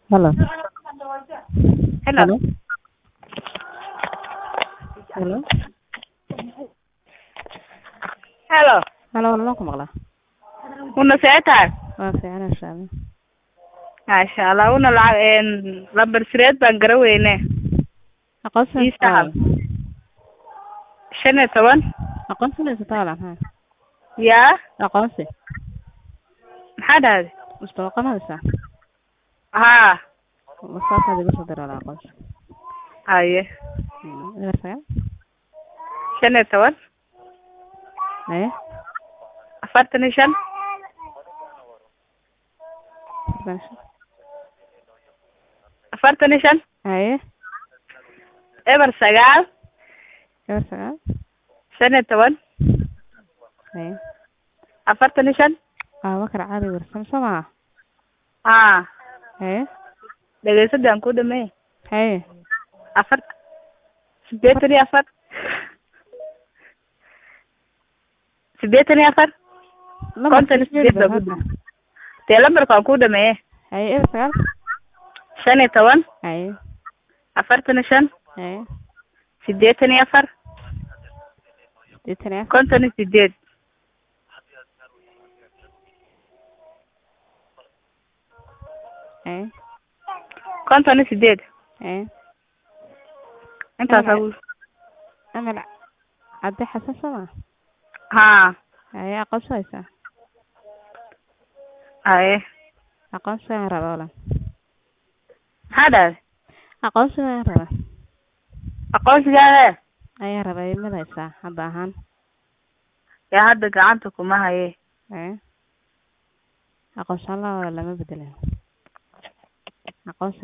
Hello. Hello. Hello. Hello. Hello. Hello, walaal ku maqlaa. Una seetaan. Waa fiican insha Allah. Masha Allah. Una lacag lambar sireed baan garaweyne. Aqoonsi Ii sahal. 15. Aqoonsi ma taala ha. Yaa. Aqoonsi. Maxaa dhahday? Mustaqbalkiisa. Haa. Masaafada iga soo diraa aqoonsi. Haye. Ina sagal. 15. Haye. 45. Afartan iyo shan. Haye. Eber 9. Eber sagal. 15. Haye. 45. Bakar caadi warsan sama. Haa. Haye. Dhageysadaan ku dhamee. Haye. 84. 84. Konton iyo sideed baa gudub. Dee lambarkaan ku dhamee. Haye eber sagal. 15. Haye. 45. Haye. 84. 88. konton iyo sideed. Haye. konton iyo sideed. Haye. Intaas agu. Amal Cabdi Xasan sama. Haa. Haye aqoonsi haysa. Haye. Aqoonsi aan rabaa walaal. Maxaa dhahday? Aqoonsi aan rabaa. Aqoonsigaaga? Ayaan rabaa imid haysaa hadda ahaan. Yaa hadda gacanta kuma haye. Aqoonsi lama bedelayo. Aqoonsi